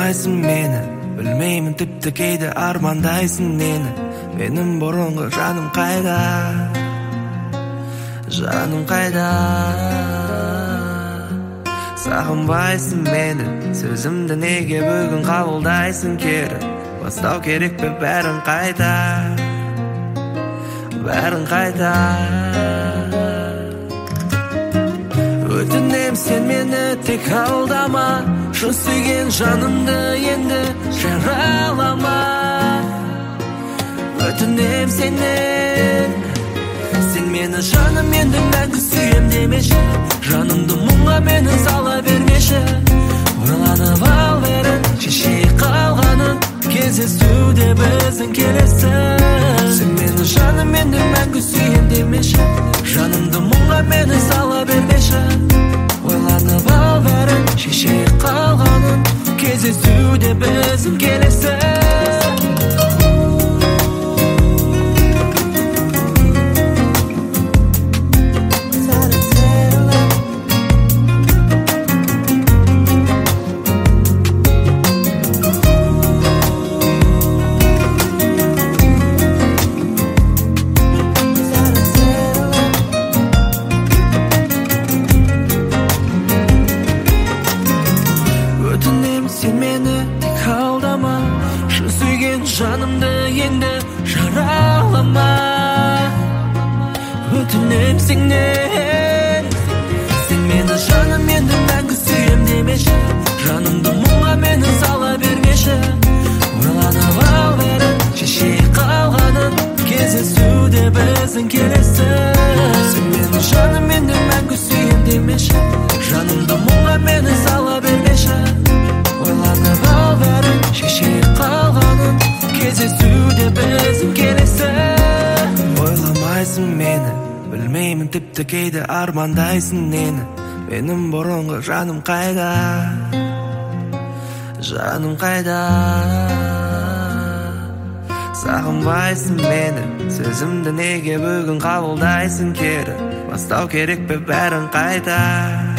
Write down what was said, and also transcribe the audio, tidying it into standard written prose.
Сағынбайсың мені, білмеймін тіпті кейде армандайсың нені. Менің бұрынғы жаным қайда, жаным қайда. Сағынбайсың мені, сөзімді неге бүгін қабылдайсың кері. Бастау керек пе бәрін қайта, бәрін қайта. Өтінем сен мені тек алдама, шын сүйген жанымды енді жаралама. Өтінем сенен, сен мені жаным енді мәңгі сүйем демеші. Жанымды мұңға мені сала бермеші. Ойланып ал бәрін, шешейік қалғанын, кездесуде біздің келесі. Сен мені жаным енді мәңгі сүйем демеші. Жанымды мұңға мені сала бермеші. Ойланып ал бәрін, шешейік қалғанын, кездесуде біздің келесі. Сен мені тек алдама, шын сүйген жанымды енді жаралама. Өтінем сенен, сен мені жаным енді мәңгі сүйем демеші. Жанымды мұңға мені сала бермеші. Ойланып ал бәрін, шешейік қалғанын, кездесуде біздің келесі. Сен мені жаным енді мәңгі сүйем демеші. Жанымды мұңға мені сала бермеші. Ойланып ал бәрін, шешейік қалғанын, кездесуде біздің келесі. Ойламайсың мені, білмеймін тіпті кейде армандайсың нені. Менің бұрынғы жаным қайда, жаным қайда. Сағынбайсың мені, сөзімді неге бүгін қабылдайсың кері. Бастау керек пе бәрін қайта.